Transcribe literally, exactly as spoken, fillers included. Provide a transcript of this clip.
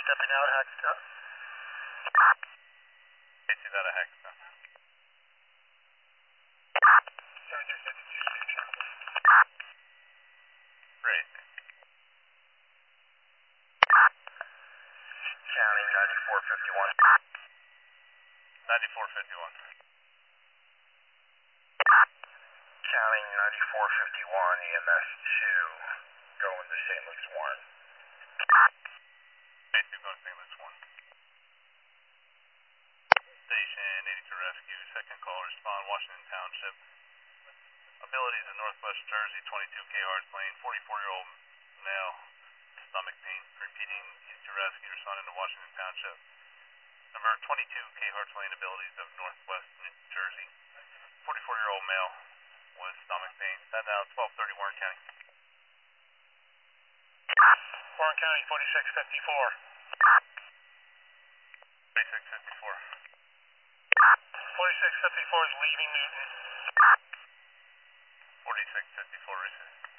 Stepping out, Hackstop. Casey, that a Hackstop. seventy-two fifty-two, safe travel. Great. County ninety-four fifty-one. ninety-four fifty-one. County ninety-four fifty-one, E M S two, going to Saint Luke's Warren. Casey, going to Saint Luke's Warren. Station eighty-two Rescue, second call, respond, Washington Township. Abilities in Northwest Jersey, twenty-two K Harts Lane, forty-four-year-old male, stomach pain. Repeating, eighty-two Rescue, responding to Washington Township. Number twenty-two K Harts Lane, abilities of Northwest New Jersey. forty-four-year-old male with stomach pain. That now twelve thirty Warren County. Warren County forty-six fifty-four. forty-six fifty-four. forty-six fifty-four is leaving Newton. forty-six fifty-four, receive.